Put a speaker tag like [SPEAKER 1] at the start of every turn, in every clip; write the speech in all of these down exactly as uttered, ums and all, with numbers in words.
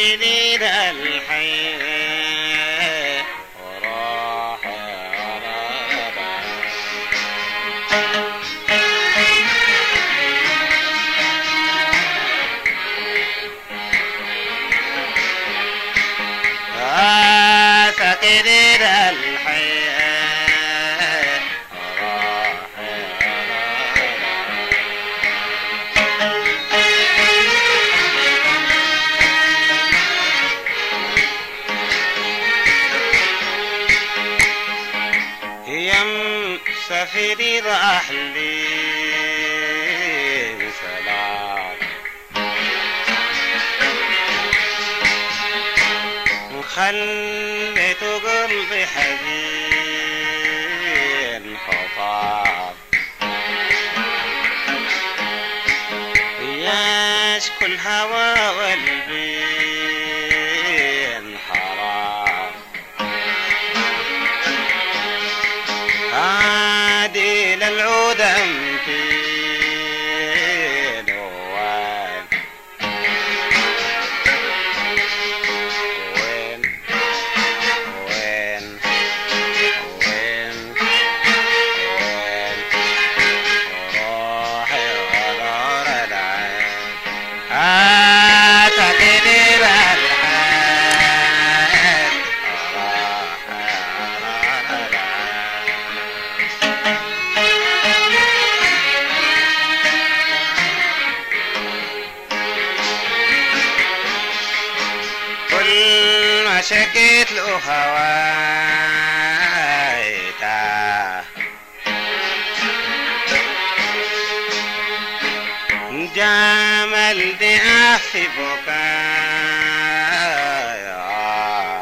[SPEAKER 1] سفينين الحي وراح سفينين الحي يم سفيني راح لي سلام وخليت قلبي حزين خطاب يشكو الهوى والبين حرام عادي للعود أمتين وين وين وين وين وين روحي ونور العين أتكني بالحين روحي ونور العين كل ما شكيت له هوايته جمل دعاء في بكايا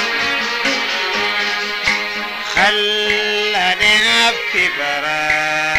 [SPEAKER 1] خلاني أبكي برايا